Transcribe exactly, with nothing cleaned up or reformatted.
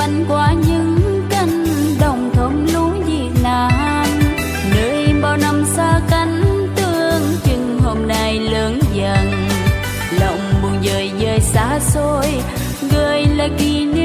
cánh qua những cánh đồng thôn lúa Việt Nam, nơi bao năm xa cánh tương chừng hôm nay lớn dần, lòng buồn dời dời xa xôi gợi lại kỷ